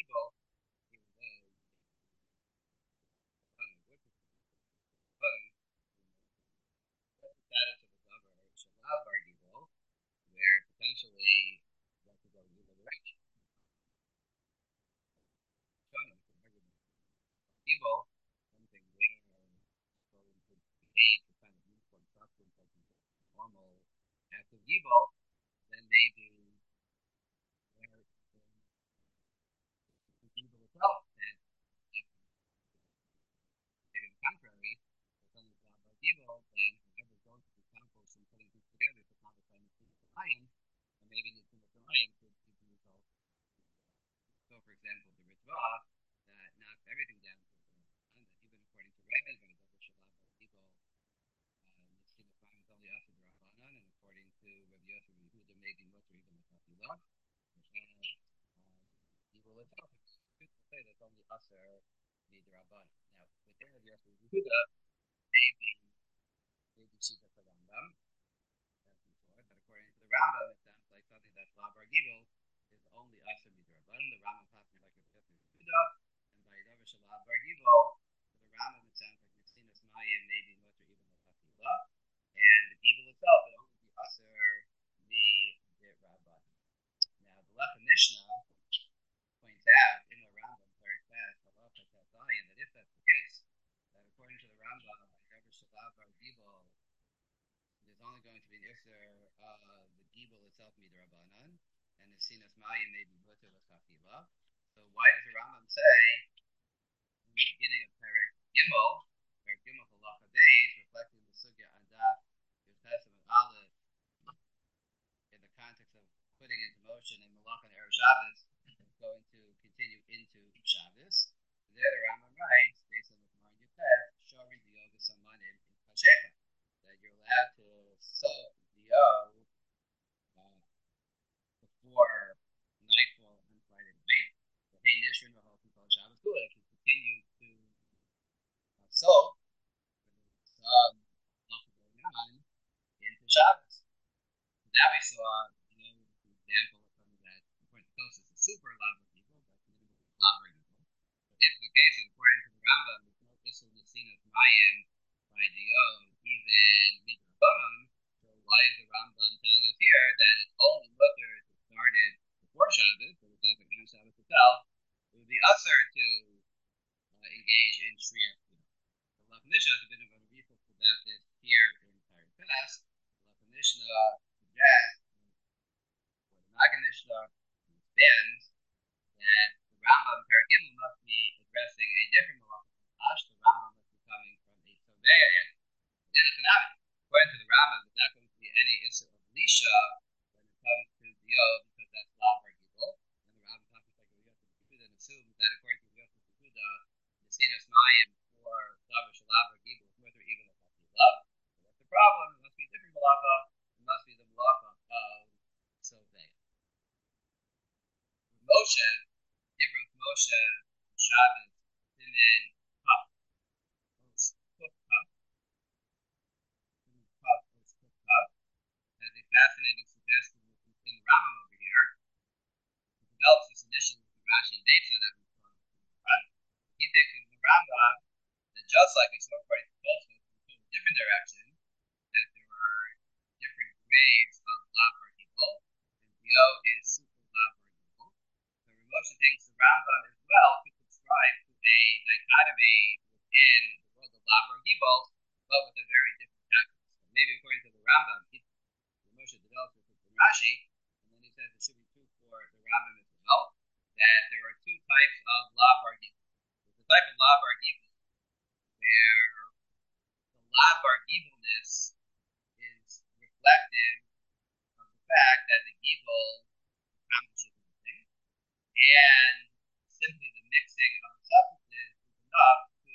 Gibel, even though the status of a davar shalav bar Gibel, where potentially that could go either direction. Gibel, something where going to behave the kind of uniform substance like normal active Gibel, then maybe where the Gibel itself, that if maybe on the contrary, if something's not by Gibel, then whoever's going to be composed and putting things together to accomplish any Mayim, and maybe the Mayim could give the result. So, for example, the Ritzvah that knocks everything down to the that even according to Rebbe, when it does the Shalab people, Niskin of Mayim is only after the Rabbanan, and according to Rabbi Yosef and Yehuda, maybe mutter even the Tafila. Evil itself, it's good to say that's only Aser the Rabbanan. Now, within Rabbi Yosef and Yehuda, maybe she's a Rambam, but according to the Rambam, it sounds like something that's Labar Gibel is only Aser Midrabanan. The Rambam passing like Rabbi Yosef and Yehuda, and by Davar Shalab Bar Gibel, for the Rambam it sounds like Mixinas Mayim, maybe mutter even the Tafila, and the Gibel itself would only be Aser Midrabanan. Now, the Lechem Mishnah points out in the Rambam very fast, that if that's the case, that according to the Rambam, by Davar Shalab Bar Gibel, there's only going to be an Isser the Gibel itself midrabanan, and the Sinas Mayim may be mutter l'chafila. So why does the Rambam say in the beginning of Perek Gimel Halacha Beis, reflecting the sugya on Daf Yud and Aleph, in the context of putting into motion in Malach and Erev Shabbos, going to continue into Shabbos? There the Rambam writes, based on the Gemara in Yudtet, Shori Diyoga Samanim in Kashecha, that you're allowed to soak the before nightfall on Friday night. The Hey Nishrin the whole people Shabbos do it. It can continue to soak some going on into Shabbos. Now we saw, the example of something that, according to Tosis, is super laber people, but laber people. But if the case, according to the Rambam, there's no issue with Sinas Mayim by Dio, even Midrabanan. So why is the Rambam telling us here that it's only mutter if it started before Shabbos, but it doesn't on Shabbos itself? It would be usher to engage in Shriyat. The Lechem Mishnah has a bit of a research about this here in Perek Pinchas. The Lechem Mishnah suggests, or the Magen Mishnah understands, that the Rambam Perek Gimel must be addressing a different Malach Hash. The Rambam must be coming from a Soveya. In a Tanami, according to the Rambam, there's not going to be any issue of Lisha when it comes to Dio, because that's Labar Gibel. And the Rambam talks like Yosef Yehuda and assumes that according to Yosef Yehuda, the Sinas Mayim for Davar Shalabar Gibel is mutter even the Tafila. So what's the problem? It must be a different Malacha. It must be the Malacha of Soveya. Moshe, Yibrach Moshe, Shabbos, Simen, Kaf, has a fascinating suggestion in the Rambam over here. He develops this initially with the Rashi and Deitza that we saw in the front. He thinks in the Rambam that just like we saw according to Tosfos, in a different direction, that there are different grades of Labar Gibel, and Dio is super Labar Gibel. So Moshe thinks the Rambam as well could subscribe to a dichotomy within the world of Labar Gibel, but with a very different tactics. So maybe according to the Rambam, Moshe develops it with Rashi, and then he says it should be true for the Rambam as well, that there are two types of Labar Gibel. There's the type of Labar Gibel where the Labar Gibelness is reflective of the fact that the Gibel accomplishes anything, and simply the mixing of the substances is enough to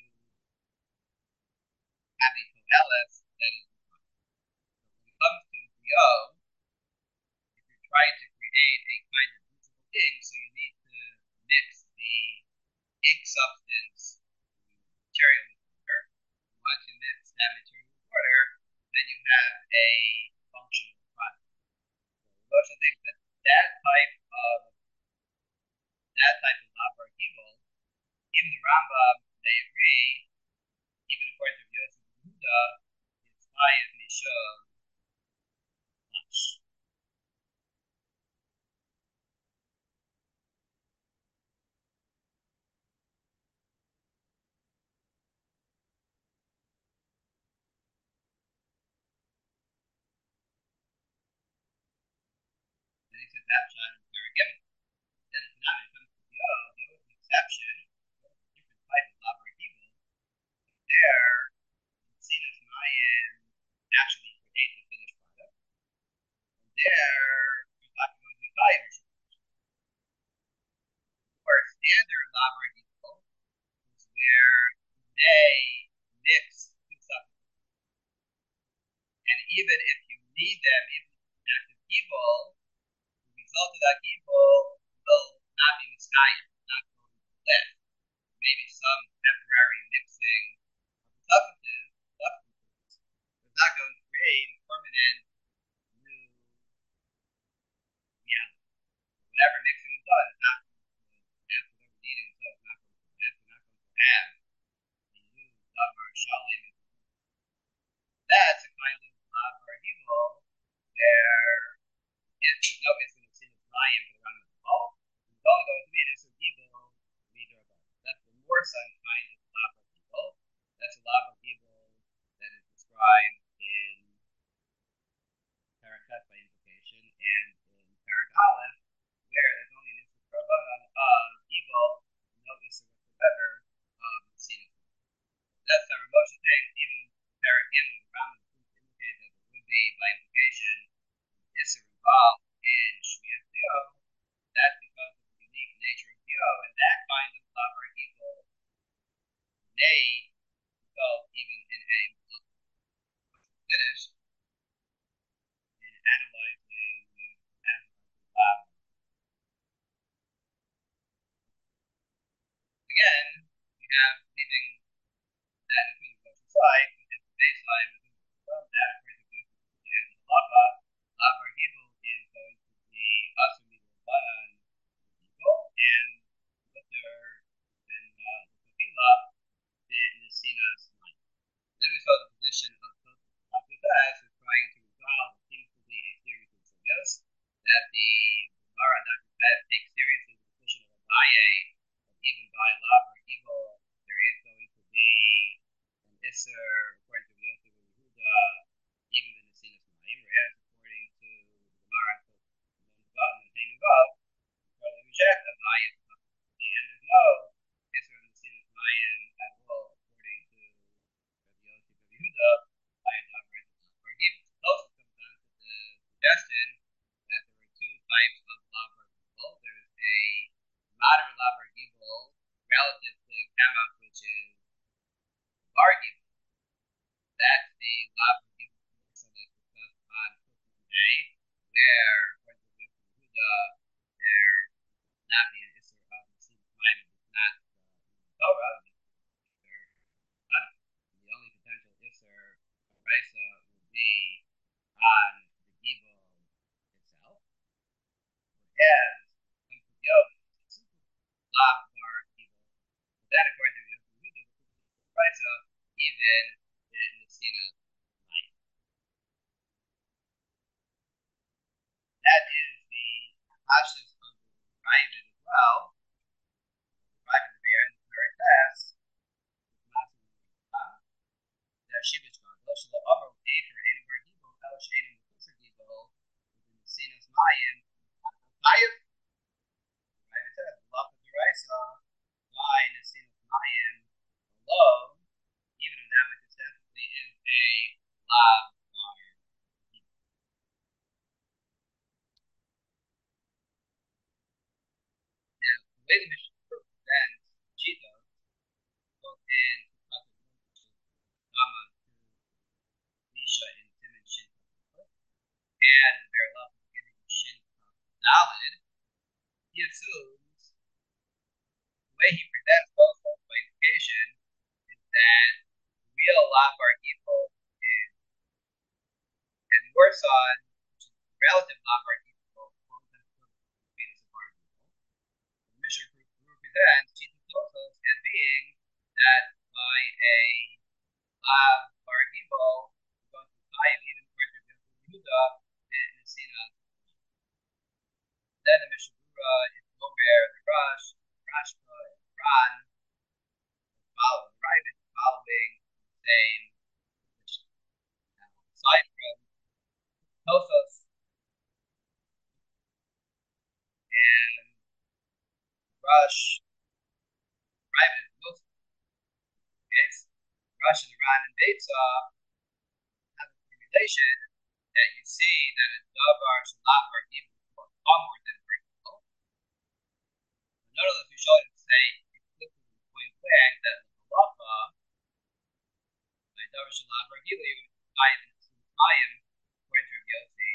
have a toeles that is required. So when it comes to Dio, if you're trying to create a kind of usable ink, so you need to mix the ink substance material with water. Once you mix that material with water, then you have a functional product. So Moshe thinks that type of Labar Even the Rambam, they agree, even according to Yosef Yehuda, his high is Mishum Lash. And he said that shot is very given. Then it's not when it comes to the is an exception, different type of Labar Gibel. There, Sinus Mayan actually creates a finished product. And there, you're talking about the Italian or standard Labar Gibel is where they mix two substances. And even if you need them, even active Gibel, the result of that Gibel will not be miskayim, not going to live. Maybe some temporary mixing of the substances, is not going to create permanent new reality. Whatever mixing is done, it's not going to last. Whatever needing is done, it's not going to last. We're not going to have a new davar shalim. That's a kind of davar evil where there's no instant of sin of lying for the round of the ball. It's only going to be an instant evil neither of us. That's the more sun kind of davar evil. That's a davar evil that is described in Parakat by implication and in Parak Aleph, where there's only an instant rabbanon of evil, no instant whatsoever of sin. That's our Moshe thing. Even Parak Gimel, the Rambam indicates that it would be by implication Isser involved in Shmiyat Dio. That's because of the unique nature of Dio, and that kind of davar evil may result even in a finish in analyzing lab. Again, we have leaving that including the side, and the baseline within that according to the end of the lava, davar evil is going to be asumi banan evil, and with their in the tefillah, the nesinas line. Then we saw the position of after that is trying to resolve what seems to be a series of suggestions that the Gemara Dr. Fed takes seriously the position of Abaye, that even by love or evil, there is going to be an Isser, according to Yosef and Yehuda, even the Nesinas Mayim, whereas according to the Gemara and Nunvav, totally reject Abaye, and there's no Isser and Nesinas Mayim at all, according to Yosef and Yehuda, by a dogma or evil. Also comes down to the suggestion that there are two types of lavar gibel. There's a moderate lavar gibel relative to Kamak, which is bar gibel. That's the lavar gibel that's discussed on Christmas Day, where, according to Yehuda, there not be an issue of the seed time, it's not Torah. The only potential issur raisa would be on the gibel itself. Whereas comes to Yom, lav bar gibel. Then according to Yehuda, raisa, even the nesina might. That is the hashis of the private as well. The private at the end of the very fast. Shibish Rosh the Amr Afer in Vergibel, Elish Aiden Kusar Gibel, within the Sinas Mayan, Mayan, right? It says, Love of the Raisa, why in the Sinas Mayan alone, even if that which ostensibly is a Lav Bar. Now, the way the Mishnah presents Cheetos, both in Kama Nisha and Timon Shin, and their love of giving Shin Dalid, he assumes the way he presents both by implication is that real Lavar Gibel is, and Warsaw, which is relative Lavar Gibel, both as fetus of our Gibel. The Mishnah group presents Jesus Tosos as Ran following the same position. Aside from Tosos and Rush, private is most case. Rush and Ran and Beitza have a formulation that you see that a davar shalav bar gibel for far more than bar gibel. None of the Rishonim say explicitly point blank that the halacha by davar shalav bar gibel you would tie in Mayim according to Rav Yossi.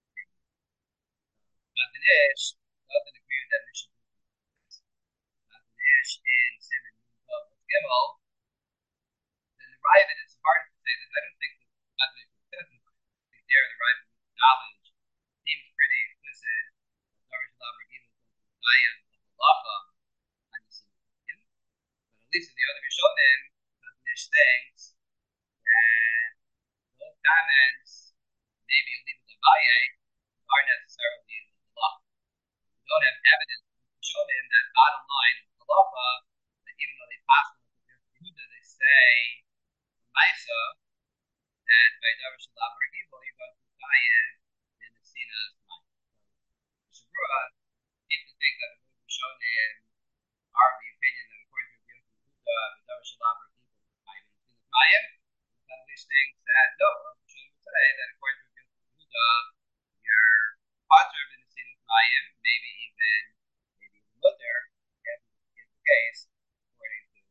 Chazon Ish doesn't agree with that mission. Chazon Ish in Simon Vav Gimel. Then the Ravid, it's hard to say this. I don't think the Chazon Ish says this. I think there the Ravid knowledge seems pretty explicit. Davar shalav bar gibel is Mayim of halacha on the Simon. But at least in the other Rishonim, Chazon Ish thinks that those comments, maybe a little Abaye, are necessarily in the halacha. We don't have evidence to show them that bottom line of halacha, that even though they pass on to Yehuda, they say Maisa that by davar shalav bar gibel you're going to chayiv in the Sina's mind. So Shabura seems to think that the Rishonim are of the opinion that according to Yehuda, by davar shalav bar gibel chayiv in the Sina's mind. Some of these things that no, Rishonim would say that according to Yehuda, you're conserved in the Sina's mind, maybe even Mutter, as is the case, according to.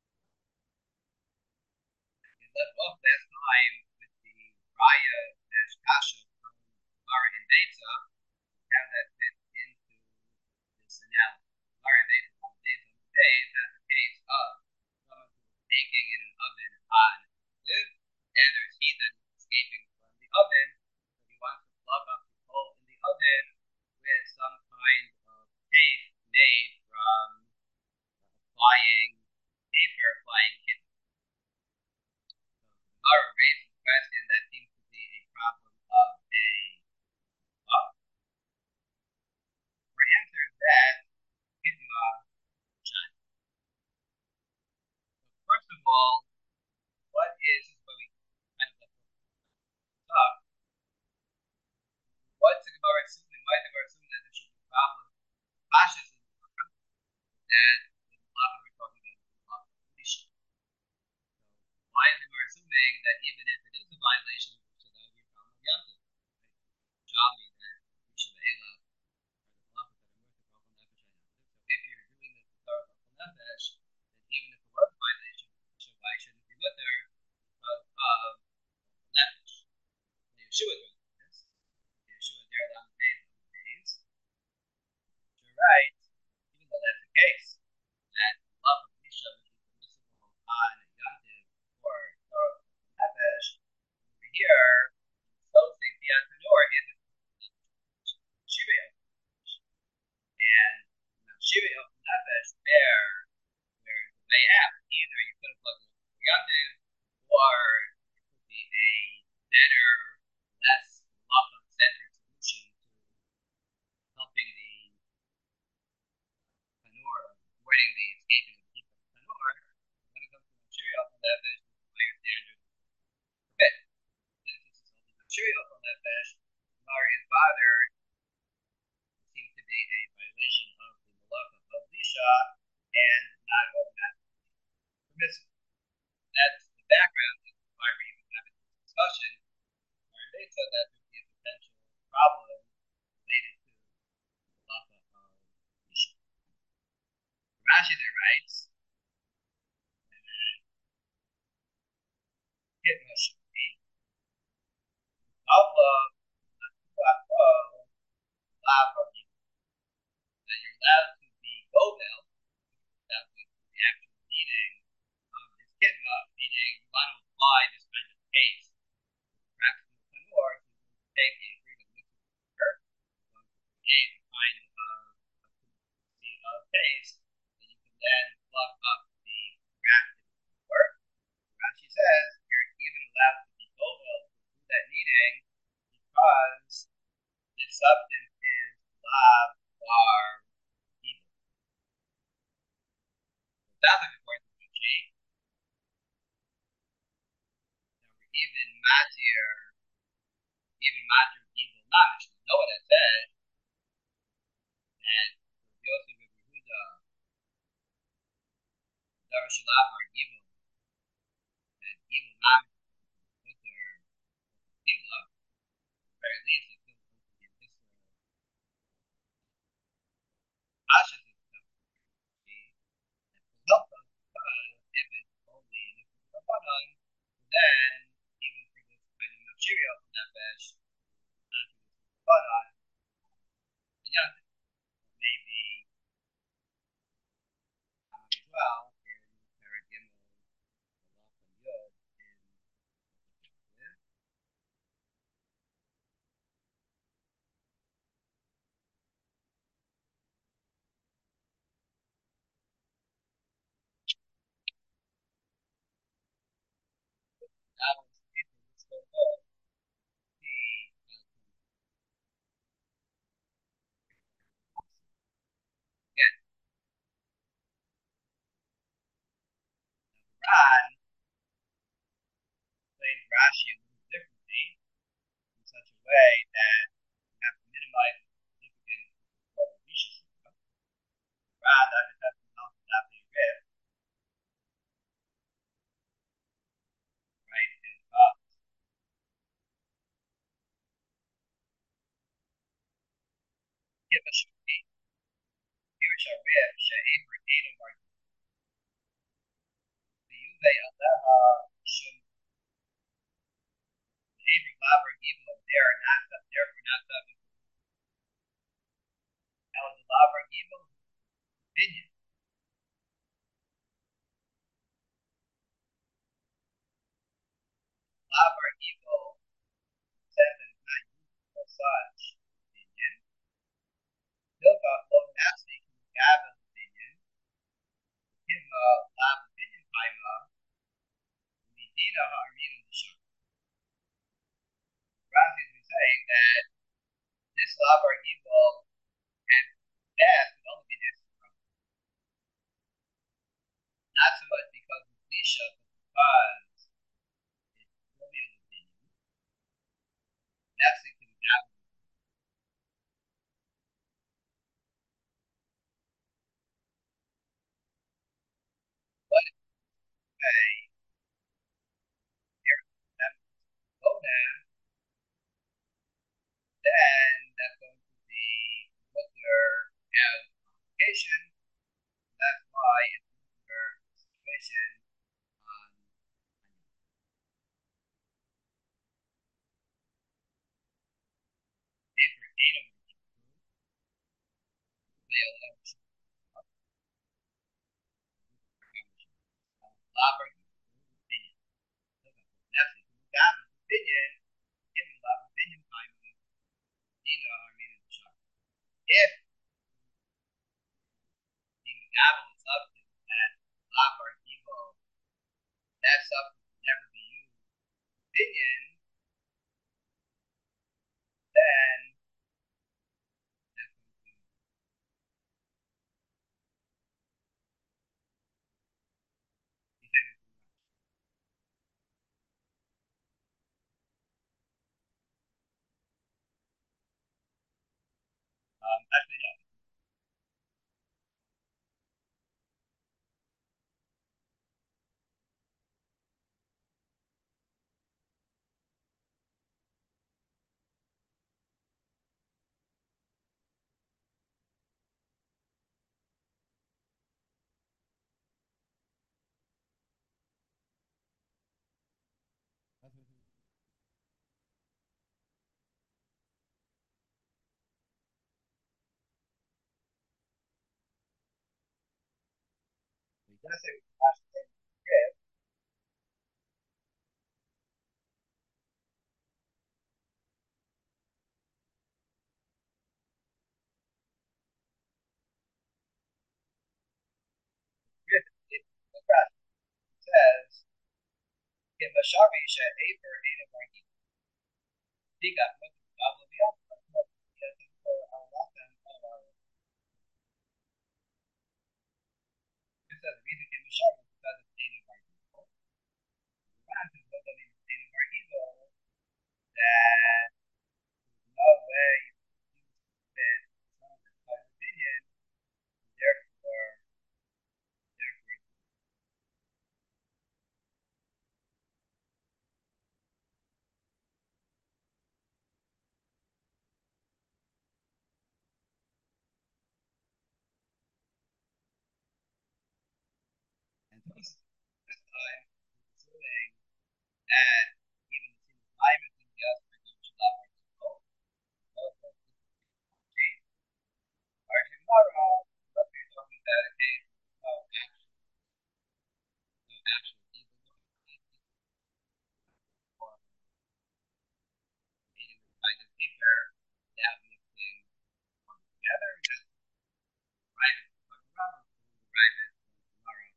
We left off last time with the Raya Nash Kasha from Mara and Beitza, how that fits into this analogy. Mara and Beitza on days has a case of someone who's baking in an oven on live, and there's heat that is escaping from the oven, so he wants to plug up the hole in the oven with some kind of paste made from applying kitten. So the Gemara raises the question that seems to be a problem of a law. Her answer is that kitten shine. So first of all, what is what we kind of talk? What's the Gemara assuming? Why is the Gemara assuming that there should be a problem of fascism that the halacha we're talking about is the halacha of Elisha? So why is the Gemara assuming that even if it is a violation of Elisha, that would be a problem of Yom Tov? Shami that Elisha ve'ela are the halachas that are worth the Chacham Nefesh and Yom Tov. So if you're doing this with Torah Chacham Nefesh, then even if it was a violation of Elisha, why shouldn't it be with her? Because of Nefesh. Yeshua doing this. Yeshua there on the days. You're right, even though that's the case, that love of Elisha, which is permissible on Yom Tov for Torah Nefesh, over here, so saying Piat Tanor isn't Shiva of Nefesh. And Shiva of Nefesh, there's a way out. Either you could have plugged it for Yom Tov, or it could be a better, less halacha-centered solution to helping the tanur, avoiding the escaping of the heat from the tanur. When it comes to material from that fish, this is higher standard forbid. Since this is only material from that fish, the Gemara is bothered. It seems to be a violation of the malacha of Lisha and not automatically permissible. That's the background. This is why we're even having this discussion. They said that there would be a potential problem related to the halacha of Lisha. Rashi there writes, Hitma Shuri, Allah, that you're allowed to be Gobel, that was the actual meaning of this Hitma, meaning you want to apply this kind of paste. Perhaps in the Tanur, so you can take a freedom mixer, you're going to create a kind of paste that you can then plug up the crack in the Tanur. Rashi says you're even allowed Sounds like according to G. Even Matir, even Matir evil mamish. You know what I said? That Yosef and Yehuda, Darashalav are evil. That evil mamish with their tefillah, at the very least, it's still going to be in this Pasha system. Help us because if it's only if it's Rabbanon, then even for this kind of material nefesh, not for this Rabbanon, and yeah, maybe as well in Paragimel, Malach and Yod in that was it's so good. The again, Quran explains Rashi a little differently in such a way that you have to minimize the significance of the Risha Sukha. Quran that is that's not that big riff, right? Is give a shuri, give a sharif, she'ever ein of our the yuve aleha shum the every glaber gibel they are not therefore not subject to el the glaber gibel opinion. Glaber gibel says that it's not useful as such opinion. Hilchah lo nafsi gavin opinion. Himma lab opinion paima midina ha'armin l'sham. Rashi is saying that this glaber gibel and death could only be this from not so much because of Lisha, but because it's Romeo's opinion. That's the Gavin. But if you say here that Bonan, then that's going to be Mutler as complication. That's why it's Mutler situation on paper ain't Laber opinion. That's it. Gavin opinion, give me Laber opinion time. Dina, I mean, if the Gavin is something that Laber Evo, that substance will never be used opinion, then that's going to be actually no. He does say we can watch the script. Script it says if a Shari shed Aper ain't a bargain. He got put to the double of the other. It says the reason Entonces, this time, assuming that even the same climate in the other dimension level is low, both of the are tomorrow, but we're talking about a case of actual evil or meeting with kind of paper without mixing one together, just write it tomorrow, write it tomorrow,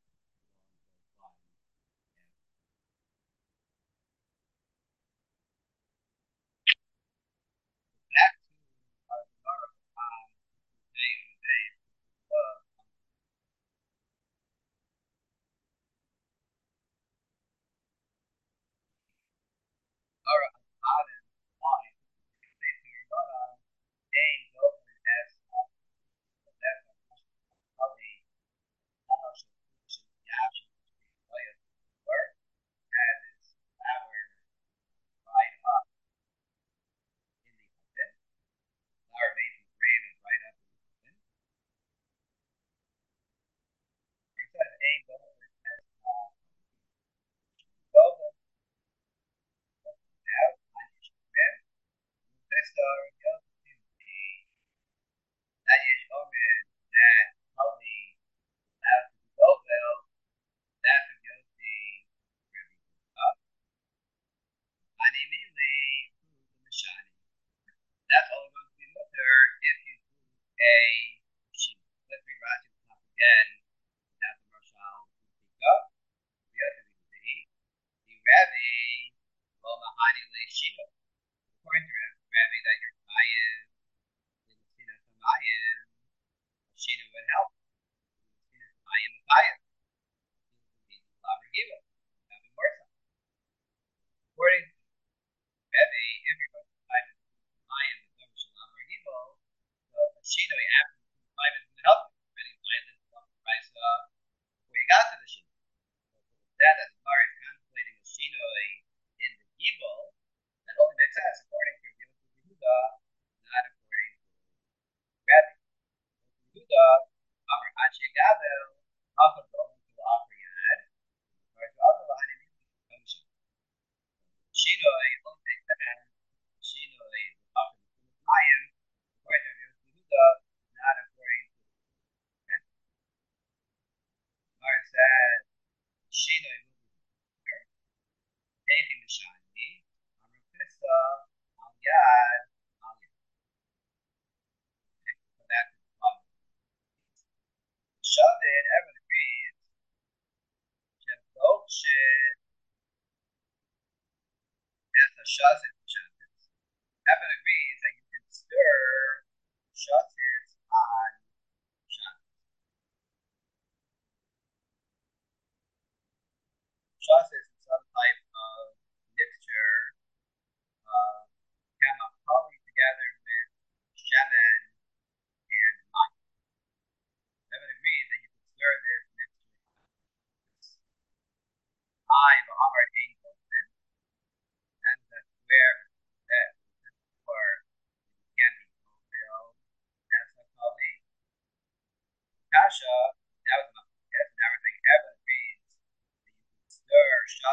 back to our tomorrow day in the day. Our bottom line is ain't over as that's probably almost the option way of work as is our right up in the open. Our amazing brain is right up in the open. Instead of ain't over as over out on your spread, this story goes to the that is open that only allows to go well, that's a guilty up. I immediately the shiny. That's all going to be motor if you do a sheet. Let's rewrite it up again. That's the Marshall pick up. The other is the heat. The Ravi, well, the honey lay sheet. According to Ravi, that your Mayan, the Sina Mayan, Sheena would help. Sina Mayan, the Mayan. Louder give it. Having more time. According to Ravi, if you're going to find it, Mayan, the number shall not be evil. So, Sheena, after 5 minutes, will help. Many violence, price, before you got to the Sheena. That as far as contemplating the Shinoi in the evil, that only makes sense according to Yehuda, not according to Rabbi. Yehuda, Amar Hachi Gavel, Hafad Roman to Afriyad, or to other line in Shinoi only makes sense. Shinoi, Hafad Mayim, according to Yehuda, not according to Rabbi. Mar said, Shinoi will be there. Taking the shiny, Amrupisa, Al Yad, Al Yad. Okay, so back to the problem. Shaved, everyone agrees, Shevdolshin, as a Shazit Shabbos. Everyone agrees that you can stir Shazit on Shabbos. Shazit is some type of mixture of chemicals together with shemen and lime. Everyone agrees that you can stir this mixture. I, the Amar Ein Golden, and that's where that for can be fulfilled as a colleague. Kasha, that was my guess, and everything. Everyone agrees that you can stir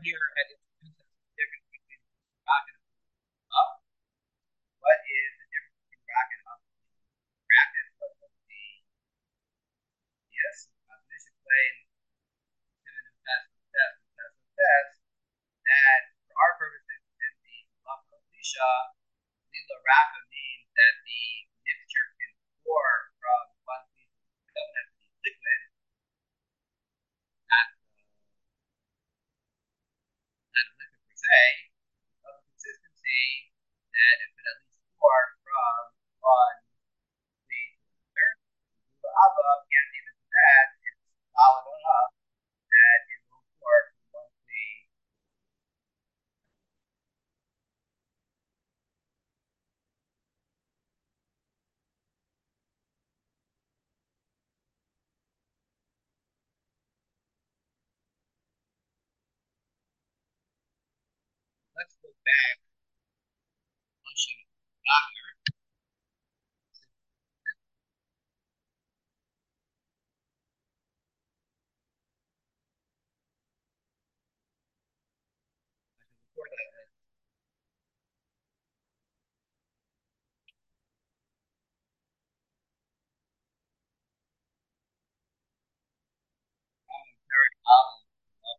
here had introduced us to the difference between rock and up. What is the difference between rock and up? Practice what was the yes, this explains synonym test that for our purposes in the love of Lisha, Lila Raka means that the mixture can pour from one piece of doesn't have to be liquid, not, not a liquid per se, of the consistency that it could at least pour from one piece to another. Lila Abba can't even do that. It's solid enough that it will pour from one piece. Let's look back once you got here. Before that, Eric Allen of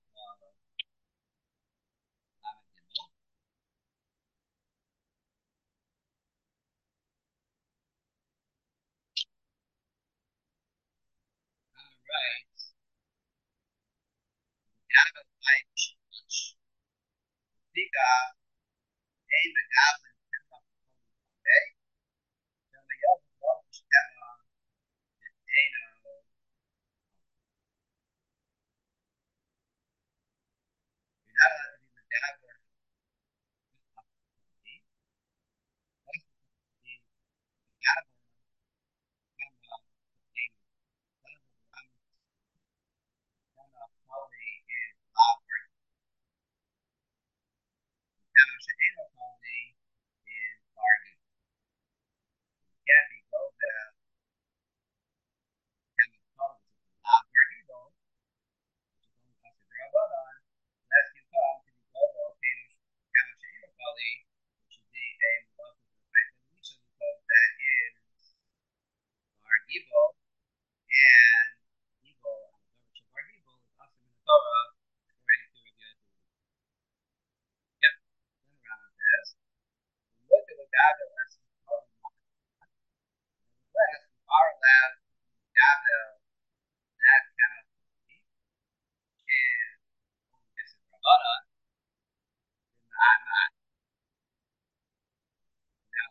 Lamagino. On the right, Gavin H. Pika, Aim the Goblin, Pimpa, okay? So the young Welsh Pemma, Dano, you're not allowed to be the Goblin. The Goblin, Pemma, Dano, Pemma, Polly is Lawbert. Pemma, Shaino, Polly is Bargain. Can't be Goga, Pemma, Polly, Lawbert, Evil. Unless you come to the global Danish Kamasha Kali, which is the a Muslim isolation because that is our evil and evil which our evil is also in the Torah according to the yep, then around this. Look at the Gavel as nevertheless, we are allowed Gavel that kind of is this is Rabbanan in the Atma. Now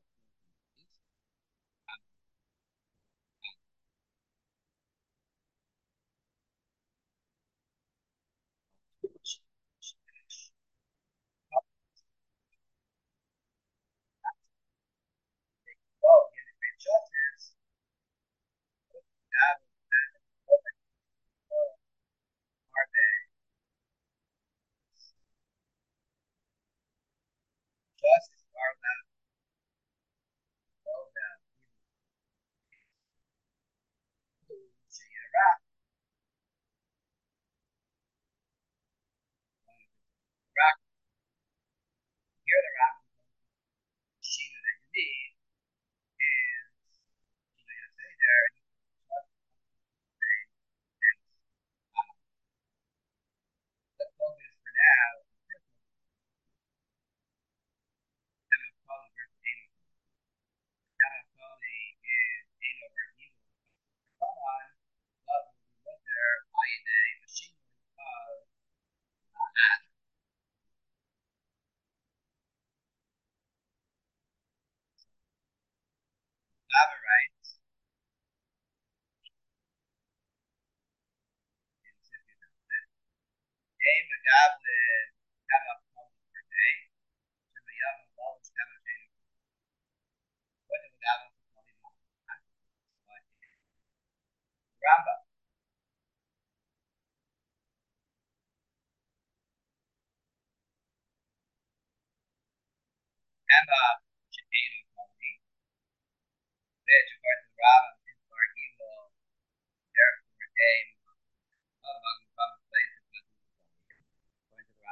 well, in justice, God are they justice are allowed to go down to Iraq, Iraq, here the Iraq machine that you need is, you say there, and let's focus for now. Kamakali versus Amos. Kamakali is Amo versus Evil. Come on, but when we look there, IED, machinery of Adam. Lava rights in City A Magablin Kamakali per day. So we have a large Kamakali. What do we have? Ramba. Emma Chitano Kali. Which according to Ramba is Bargivo, therefore a among the common places according to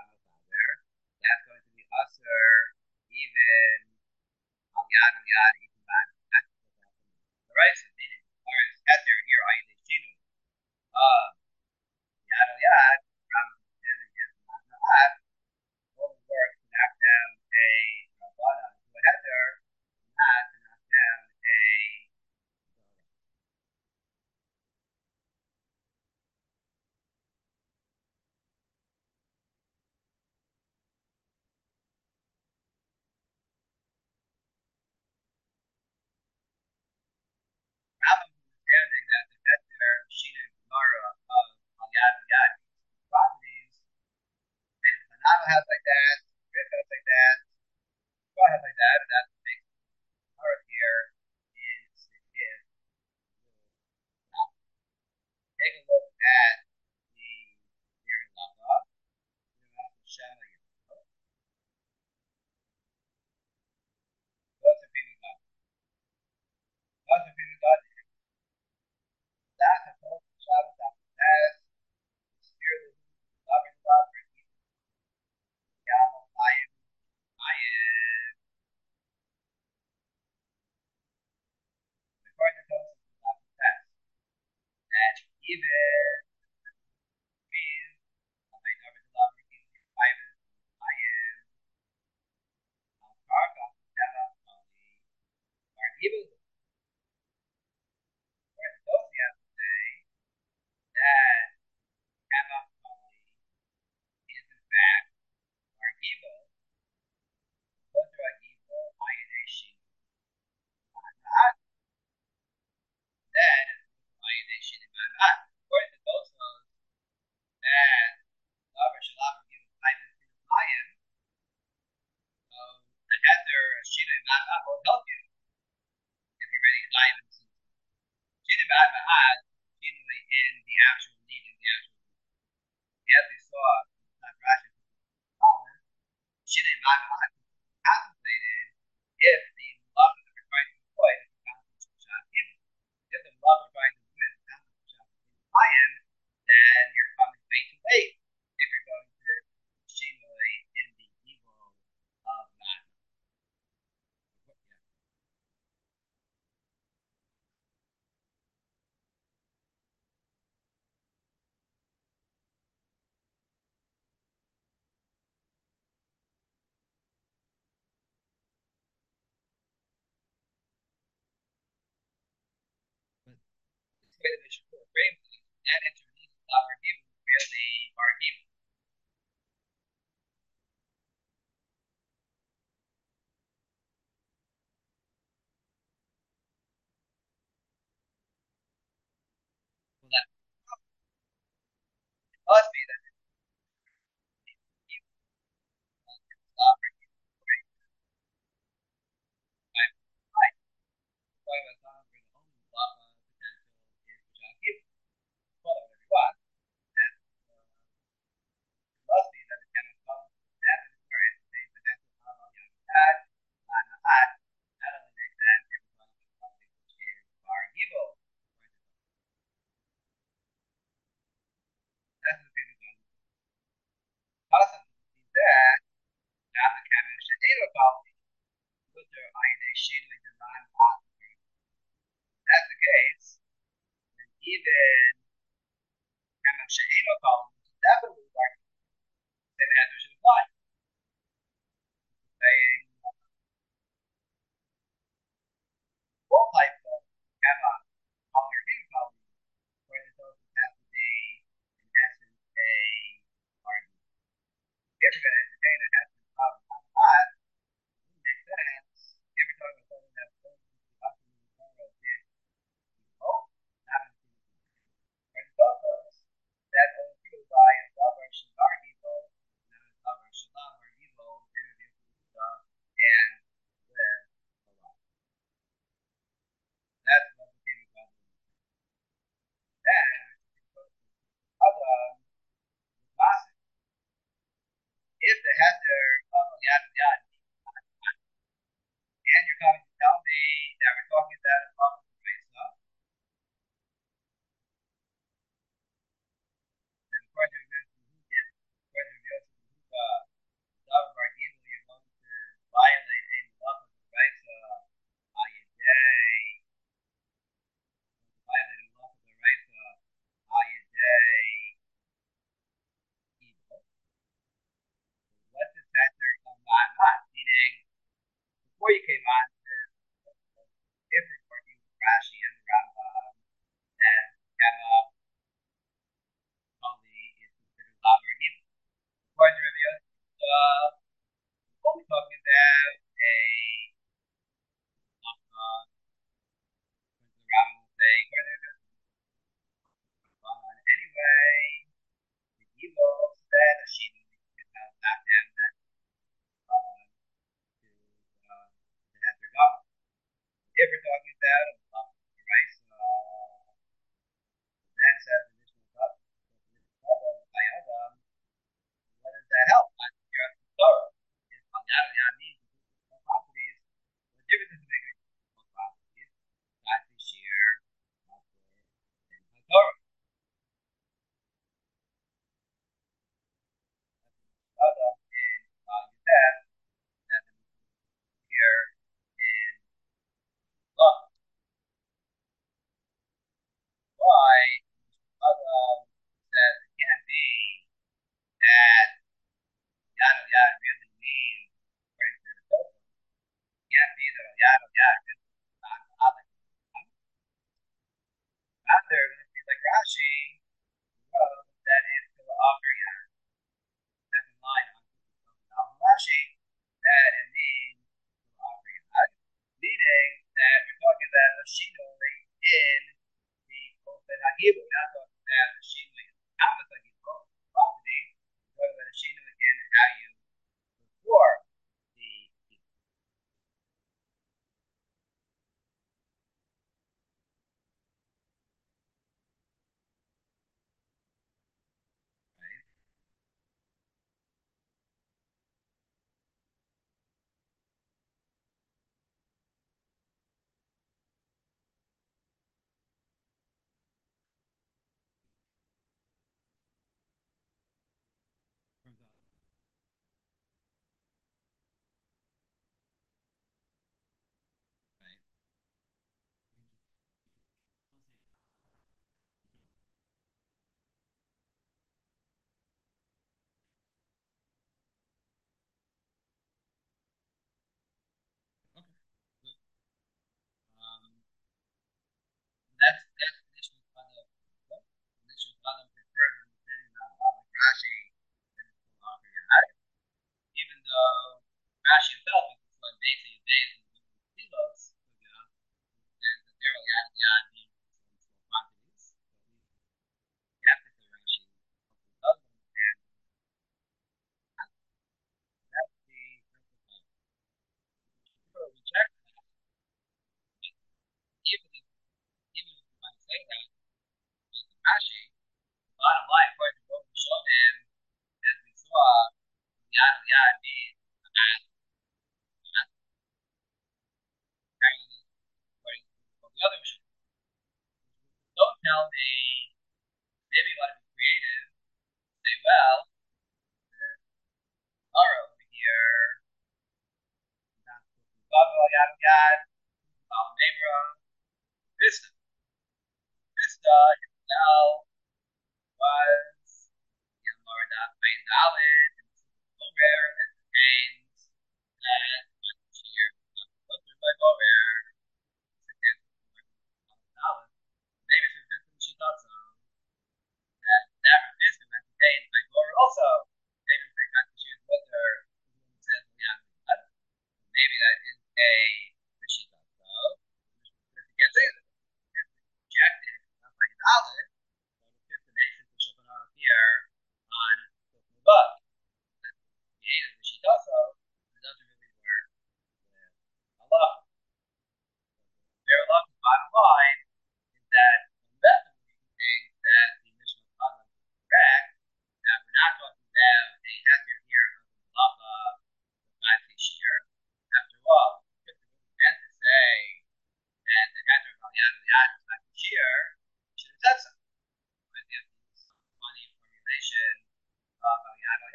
not Rashi, Shinei Ma'at contemplated if the love that we're trying to avoid is accomplished with Shad Gimel. If the love we're trying to avoid is accomplished with Shad Gimel, then you're coming way too late if you're going to Shinoi in the evil of that. Yeah. But it's the way that they should frame things. That intervenes with our evil, really our evil. So that must be that evil stop our evil. Right? Right. Talking about times where the only potential is Rajat evil. Well, whatever you want. And must be that the chemical problem that is occurring contains the potential of Yahat, Nahat. That only makes sense if we're talking about something which is bar evil. That's the thing about it. Also, that now the chemical should put their INA shadowing design on. If that's the case, then even chemical she'eno column, which is definitely like say the answer should apply. Saying both types of gamma polymer hidden column, where the doses have to be in essence a argument. If you're going to entertain a has been problem on that, it makes sense. If you're talking about something that's going to be up to the general did oh, happens to be where the doses that only by a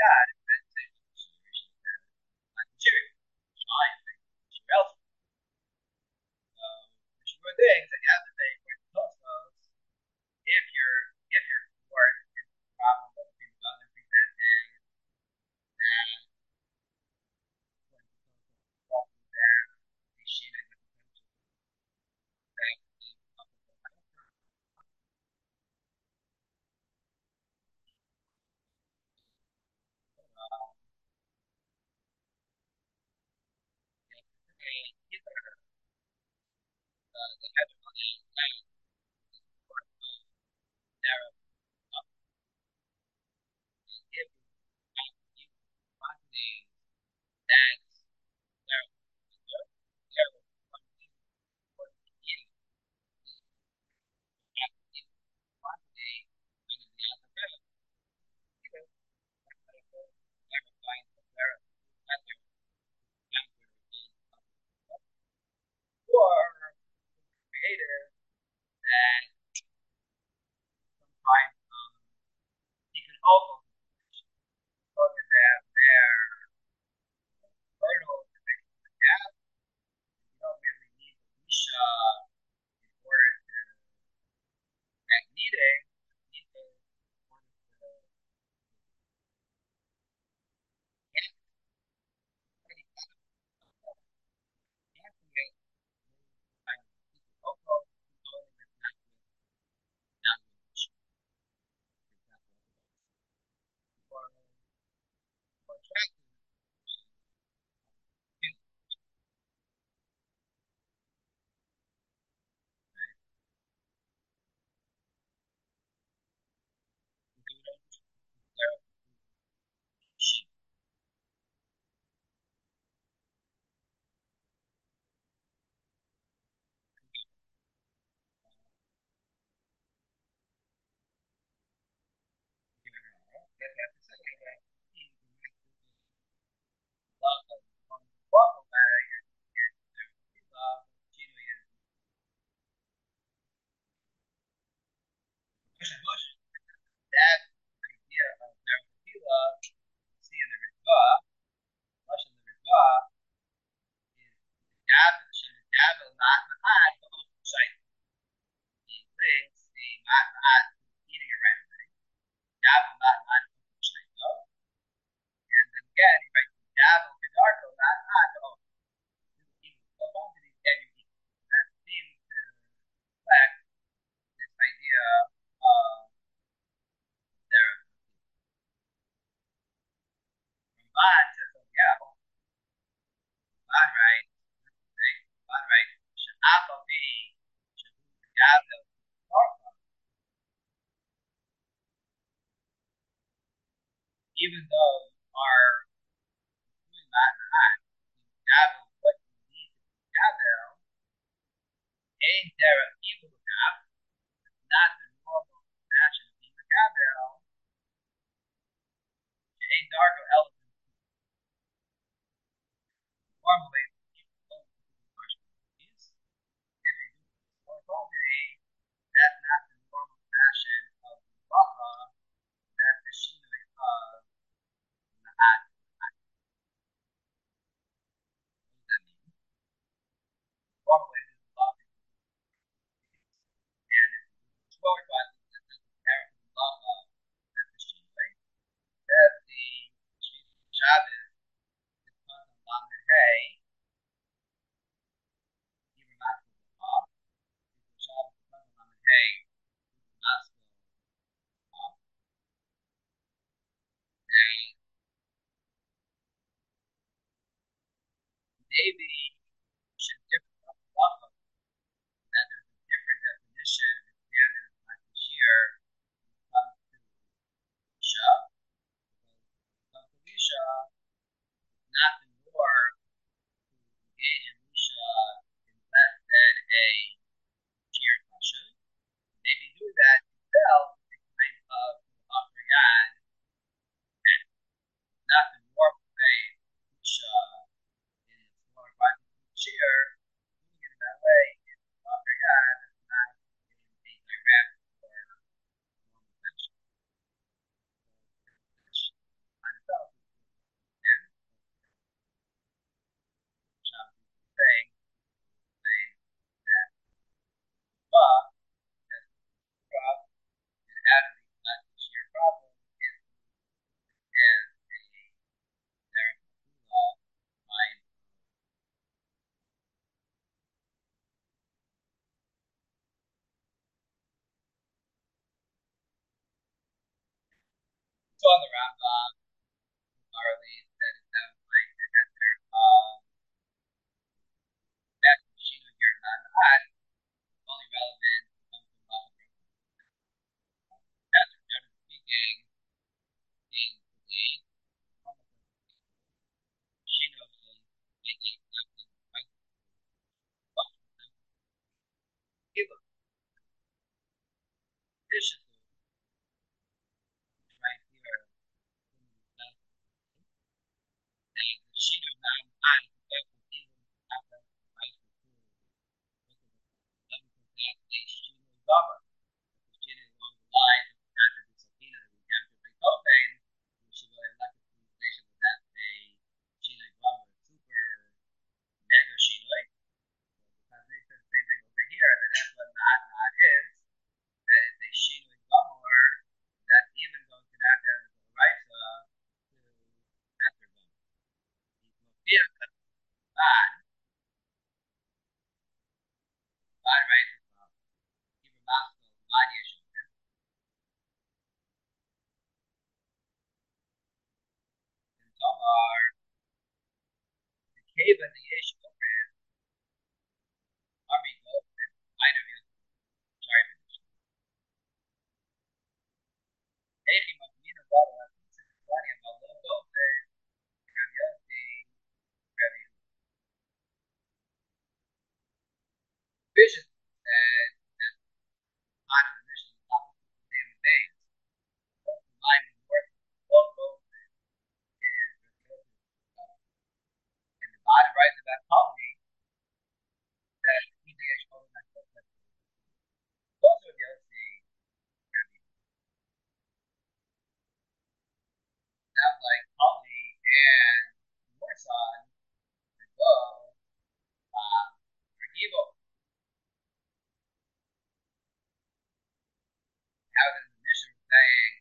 God, and meditation consideration of that, like material, trying things, else. There's more things that you have to think when cosmos, if you're forced into the problem of people other presenting that when walking down the sheet of the potential that is up to the either the hegemon is that sort of narrow up and if you have you quantities that's narrow, narrow quantity for eating have equal quantity under the alphabet, either mathematical verifying the whether factor is or creator that sometimes he can also look at that their hurdle to make the gap. You don't really need the Misha in order to get meeting, need the in order to get any can't create kind of also component that's not with for for attractive right? They're sheep. That have to say that he's love of walk away and love Gino is emotion. That idea of their tequila, see in the Ritva, much in the Ritva, is the Gab not Mahad, but also Shai. He links the not Mahad eating it right away. Gab not Mahad, Shai. And then again, he writes Gab Kedarko not Mahad, oh, even so quantity can you eat. That seems to reflect this idea of their Ramban says, oh, yeah, Ramban right? Ramban right? Sha'afa bi, Gab even though our doing that not Gavel what you need to Gavel, ain't there a evil Gav, not the normal fashion of evil Gavel, ain't dark or elegant normally evil is if you do more quality, that's not the normal fashion of the Baha, that's the Shinui of the Ad. What does that mean? Normally this is Baha and it's lower class that doesn't carry the Baha, that's the Shinui. That the Shabbos is on Lamed Hey, even not the Baha, the Shabbos is on Lamed Hey, not the Baha, that maybe should differ from the Baha, that there's a different definition and standard of like this year when it comes to Isha. When it comes to Isha, it's not the norm to engage in Isha in less than a cheer question. Maybe do that itself is a kind of Afriyan, not the normal way Isha in its more cheer. So on the Rambam, Marley said it sounds like the Heter that Shino here not only relevant when it comes to Heter, generally speaking, being today, Shino is making exactly right. But Kilo, this is right here, that the Shino not effective even after the right to let me put that a Shino Gama. Shino along the lines of the concept of Sakina that we have to break open, we should go electric communication with that a Shino Gama, super mega Shino. Because they said the same thing over here, that that's what not is. That is a Shino Gama that's even going to knock down the rights to Master Gama. Mofia Katan, Ban rights of Hebrew Master Mania Shogun, and Tomar, the cave of the Yesh program, Army Goldman, minor views, sorry, Taking of Mina Baba, Plenty of Low Goldman, Ravioti, Ravi Vision, and on an initial topic of David Baines. Line north, Low Goldman is and the bottom right of that colony that EDH Goldman also the LC sounds like Holly and Morrison are both Regivo. How the mission saying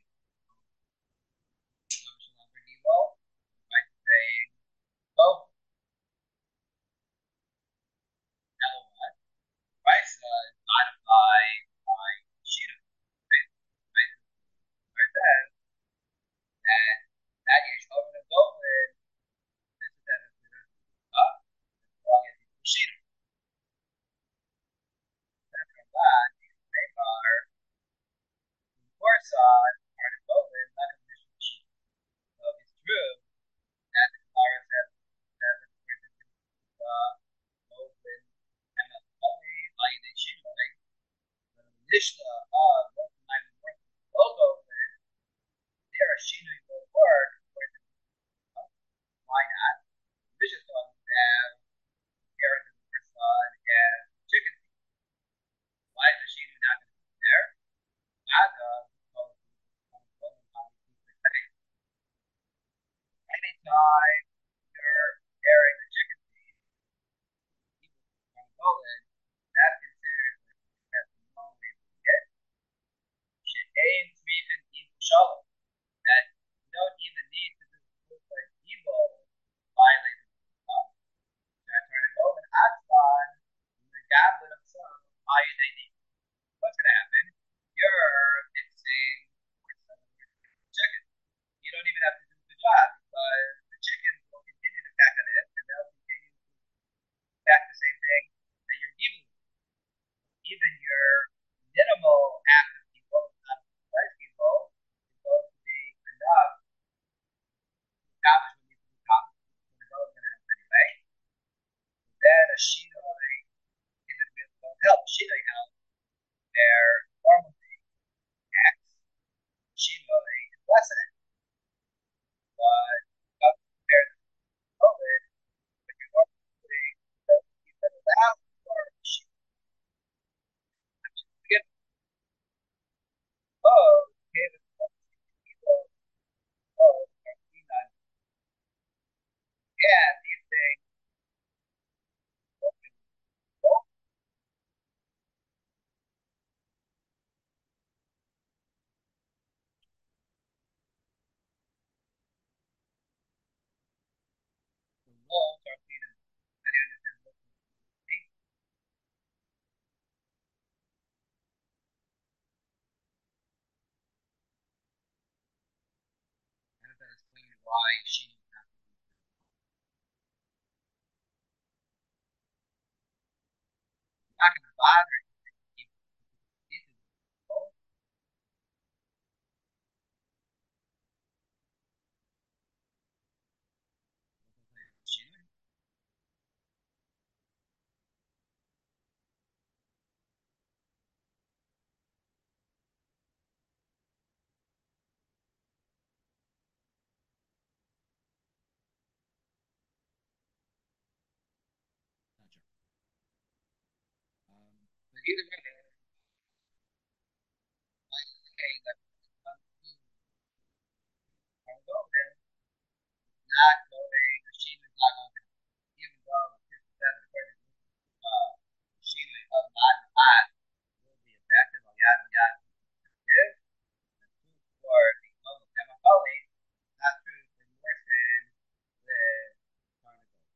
Regivo, right? Saying both Elwa, Rice is modified by Shida, right? Right, where it says that that is over the Goblin, this is that up, as long as it's Shida. That's from that, they are Morrison are the Goblin, not a mission Shida. So it's true that the virus has a open and a only like the Shida, the Mishnah of logo there Shida will work with why not? Vicious dogs have carrots and person and chicken. Why is the Shida not going to be there? Naga anytime you're carrying the chicken feed, people from Poland, that's considered as the wrong way to get. Should aim Tweakin equal shalom. That no why she is not going to bother keep this is both machinery. Not sure. But either way, like saying that I'm going there, not going, the machine is not going to, even though the 57 machinery of not will be effective or yada yada. This is true for the global chemical, not true for Morrison with Carnival.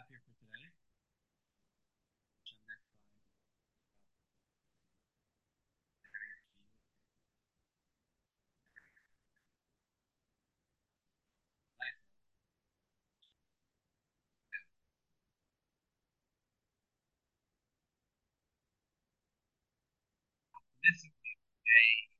wrap here for today. Which I'm next by This is a